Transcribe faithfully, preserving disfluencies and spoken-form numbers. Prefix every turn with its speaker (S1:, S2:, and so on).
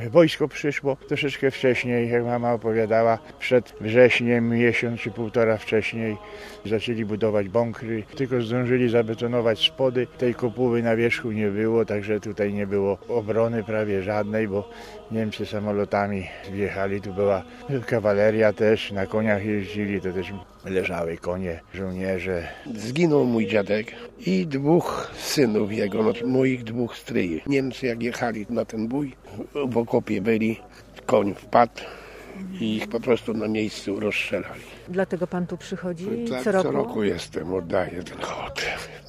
S1: wojsko przyszło troszeczkę wcześniej, jak mama opowiadała, przed wrześniem, miesiąc czy półtora wcześniej zaczęli budować bunkry, tylko zdążyli zabetonować spody, tej kopuły na wierzchu nie było, także tutaj nie było obrony prawie żadnej, bo Niemcy samolotami wjechali, tu była kawaleria też, na koniach jeździli, to też leżały konie, żołnierze.
S2: Zginął mój dziadek i dwóch synów jego, no, moich dwóch stryjów. Niemcy jak jechali na ten bój, w okopie byli, koń wpadł i ich po prostu na miejscu rozstrzelali.
S3: Dlatego pan tu przychodzi
S2: Tak,
S3: co roku?
S2: Co roku jestem, oddaję ten hołd.